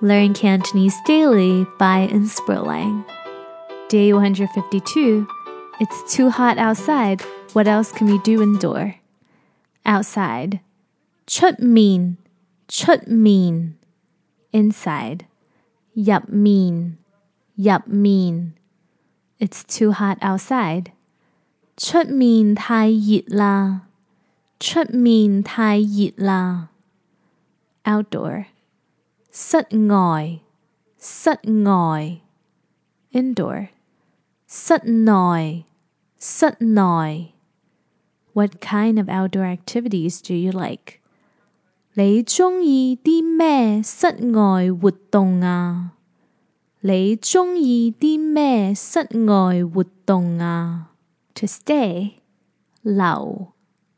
Learn Cantonese daily by Inspirlang. Day 152. It's too hot outside. What else can we do indoor? Outside. 出面 Inside. 入面 It's too hot outside. 出面太熱啦 Outdoor. 室外 Indoor. 室內 What kind of outdoor activities do you like? 你鍾意啲咩室外活動啊？ To stay. 留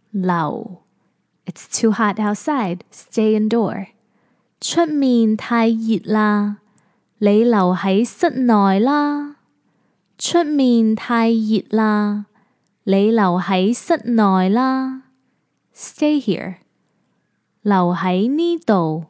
It's too hot outside. Stay indoor. 出面太熱啦，你留喺室內啦。出面太熱啦，你留喺室內啦。Stay here. 留喺呢度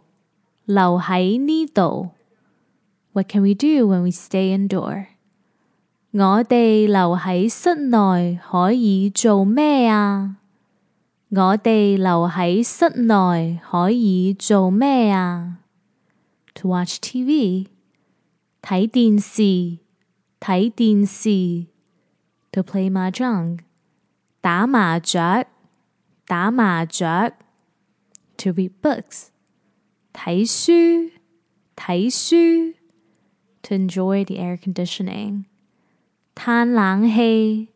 What can we do when we stay indoor? 我哋留喺室內可以做咩啊？ 我哋留喺室內可以做咩啊？ To watch TV. 睇電視 To play mahjong. 打麻雀 To read books. 睇書 To enjoy the air conditioning. 嘆冷氣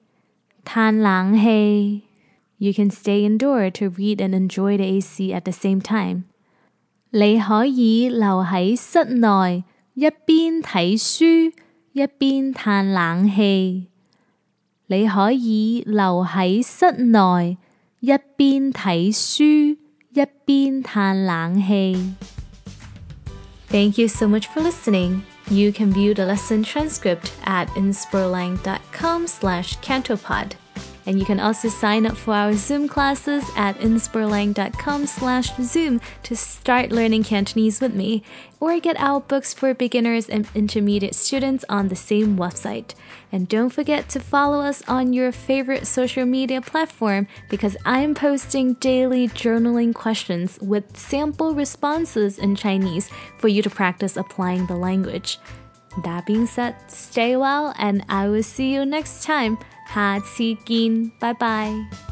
You can stay indoor to read and enjoy the AC at the same time. 你可以留喺室內一邊睇書一邊嘆冷氣。你可以留喺室內一邊睇書一邊嘆冷氣。Thank you so much for listening. You can view the lesson transcript at inspirlang.com/cantopod. And you can also sign up for our Zoom classes at inspirlang.com/Zoom to start learning Cantonese with me, or get our books for beginners and intermediate students on the same website. And don't forget to follow us on your favorite social media platform, because I'm posting daily journaling questions with sample responses in Chinese for you to practice applying the language. That being said, stay well, and I will see you next time. 下次見，拜拜。